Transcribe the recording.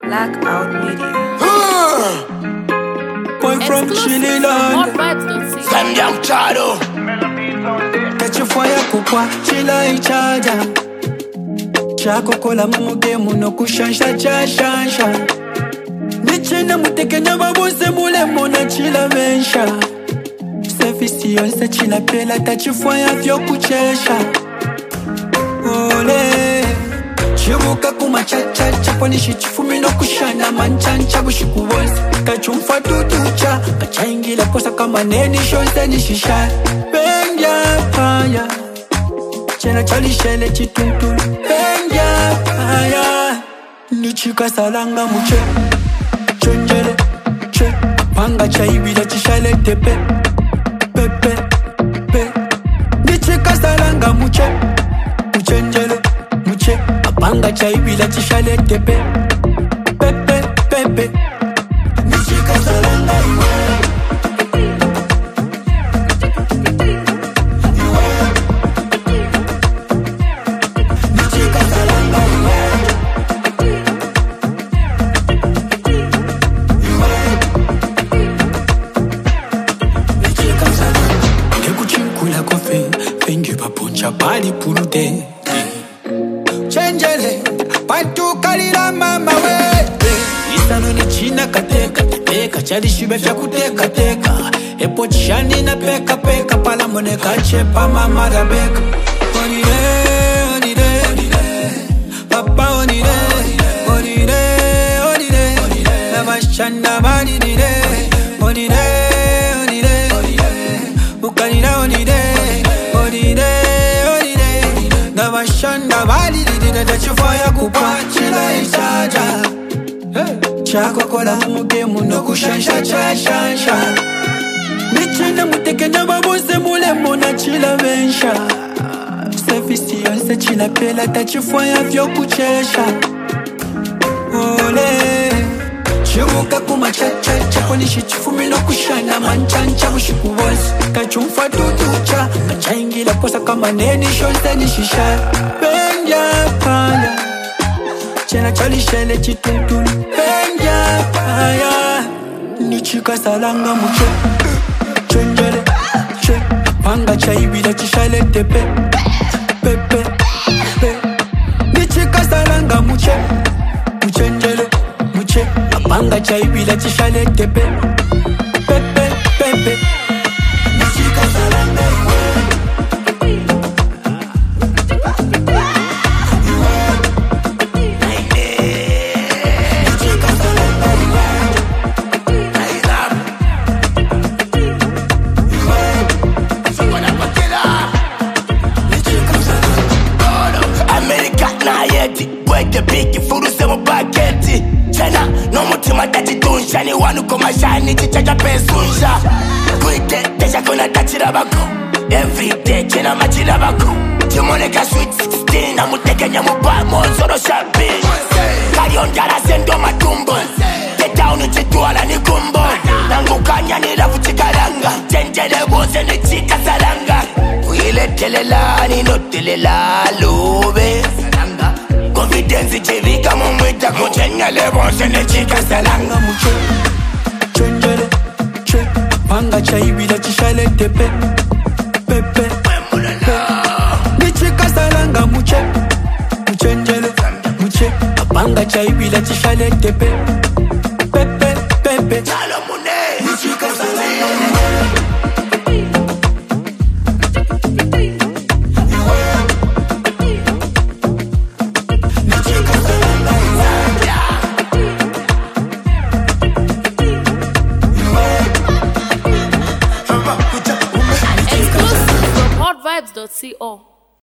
Blackout Media. Boy from Chile land. Send young Chado. Catch a fire kukwa chila ichaja. Chako kola mamuge muno kushansha chashansha. Nichena muteke na babuse mule mona chila vensha. Sefisi yonse chila pela tachi fire vyo kuchesha. Ole chibuka kuma cha poni shichifumi no kushana manchancha bushikubozi kachumfa tutucha kachaingila kosa kama neni shonse ni shisha benja paya chena chalishele chituntulu benja paya nichika salanga muche chonjele che panga chaibila chishale tepe pepe pe nichika salanga muche uchenjele muche apanga chaibila chishale tepe pepe pepe nichika salanga iwe nichika salanga iwe nichika salanga ngekuchinkula kofe pengi papuncha pali pulute chenjele patu kalila mama we isano ni china kateka teka chali shibe vya kuteka teka epo chishani na peka peka pala moneka chepa mama rabeka onire onire papa onire onire onire na mashanda manire onire onire ukanira onire onire na mashanda manire da chifaya kupachila isaja chako kola muge muno kushansha chashansha nichina muteke na babuse mule mona chila vensha sefisi yonse chila pela tachifaya vyo kuchesha ole chibuka kuma cha poni shichifumi no kushana manchancha bushikubozi kachumfa tutucha kachaingila kosa kama neni shonse ni shisha benja paya chena chalishele chituntulu benja paya nichika salanga muche chonjele che panga chaibila chishale tepe pepe pe nichika salanga muche muchenjele muche apanga chaibila chishale tepe pepe pepe nichika salanga iwe Weke bigi furuse mu paketi chena no mutima tatitunja ni wanu komashani chichaja pesunja kuite teja kona tachira bako everyday chena machira bako chimoneka sweet 16 na mutekenya mubamo zoro shabi kariondara sendo matumbo tetaunu chituala ni kumbo nangukanya ni rafu chikaranga chenjele boze ni chika saranga uile telela ni no telela lube confidence chivika mumwita kuchenga lebonse ne chika salanga muche chonjele che panga chaibila chishale tepe pepe nichika salanga muche muchenjele muche panga chaibila chishale tepe pepe pepe chalo mune nichika salanga Vibes.co